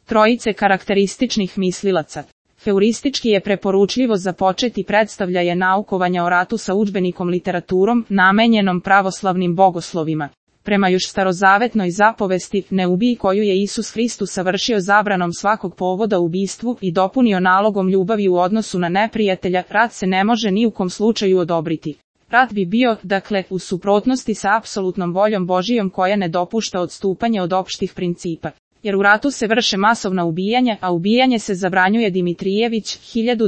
trojice karakterističnih mislilaca. Heuristički je preporučljivo započeti predstavljaje naukovanja o ratu sa udžbenikom literaturom, namenjenom pravoslavnim bogoslovima. Prema još starozavetnoj zapovesti, ne ubij, koju je Isus Hristus savršio zabranom svakog povoda ubistvu i dopunio nalogom ljubavi u odnosu na neprijatelja, rat se ne može ni u kom slučaju odobriti. Rat bi bio, dakle, u suprotnosti sa apsolutnom voljom Božijom koja ne dopušta odstupanje od opštih principa. Jer u ratu se vrše masovna ubijanja, a ubijanje se zabranjuje. Dimitrijević,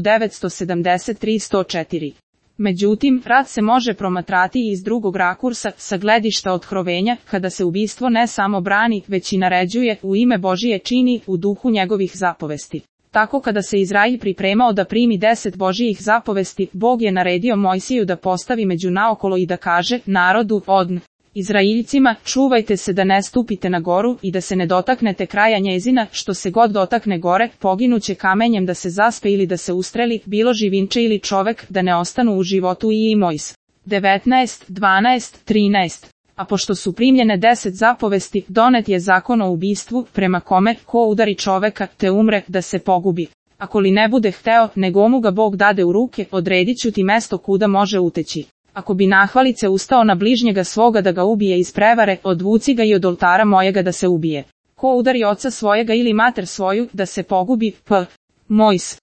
1973-104. Međutim, rat se može promatrati i iz drugog rakursa, sa gledišta otkrovenja, kada se ubistvo ne samo brani, već i naređuje, u ime Božije čini, u duhu njegovih zapovesti. Tako kada se Izrail pripremao da primi 10 Božijih zapovesti, Bog je naredio Mojsiju da postavi među naokolo i da kaže narodu, Izraeljcima, čuvajte se da ne stupite na goru i da se ne dotaknete kraja njezina, što se god dotakne gore, poginuće kamenjem da se zaspe ili da se ustreli, bilo živinče ili čovek, da ne ostanu u životu. I Mojs. 19:12-13. A pošto su primljene 10 zapovesti, donet je zakon o ubistvu, prema kome, ko udari čoveka, te umre, da se pogubi. Ako li ne bude hteo, nego mu ga Bog dade u ruke, odredit ću ti mesto kuda može uteći. Ako bi nahvalice ustao na bližnjega svoga da ga ubije iz prevare, odvuci ga i od oltara mojega da se ubije. Ko udari oca svojega ili mater svoju, da se pogubi. Mojs.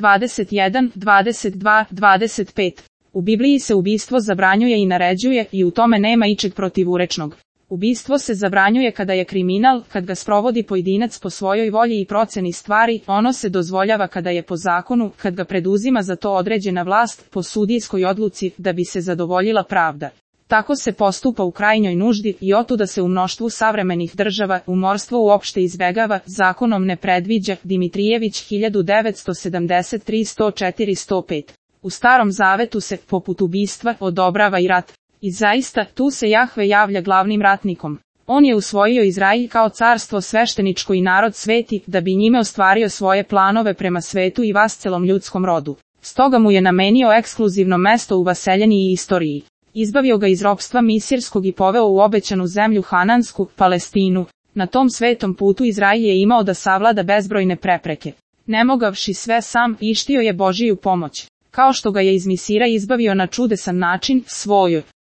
21:22-25. U Bibliji se ubistvo zabranjuje i naređuje, i u tome nema ičeg protivurečnog. Ubistvo se zabranjuje kada je kriminal, kad ga sprovodi pojedinac po svojoj volji i proceni stvari, ono se dozvoljava kada je po zakonu, kad ga preduzima za to određena vlast, po sudijskoj odluci, da bi se zadovoljila pravda. Tako se postupa u krajnjoj nuždi i otuda se u mnoštvu savremenih država umorstvo uopšte izbegava, zakonom ne predviđa. Dimitrijević, 1973-104-105. U Starom Zavetu se, poput ubistva, odobrava i rat. I zaista, tu se Jahve javlja glavnim ratnikom. On je usvojio Izrail kao carstvo svešteničko i narod sveti, da bi njime ostvario svoje planove prema svetu i vascelom ljudskom rodu. Stoga mu je namenio ekskluzivno mesto u vaseljeni i istoriji. Izbavio ga iz ropstva misirskog i poveo u obećanu zemlju Hanansku, Palestinu. Na tom svetom putu Izrail je imao da savlada bezbrojne prepreke. Ne mogavši sve sam, ištio je Božiju pomoć. Kao što ga je iz Misira izbavio na čudesan način, svoju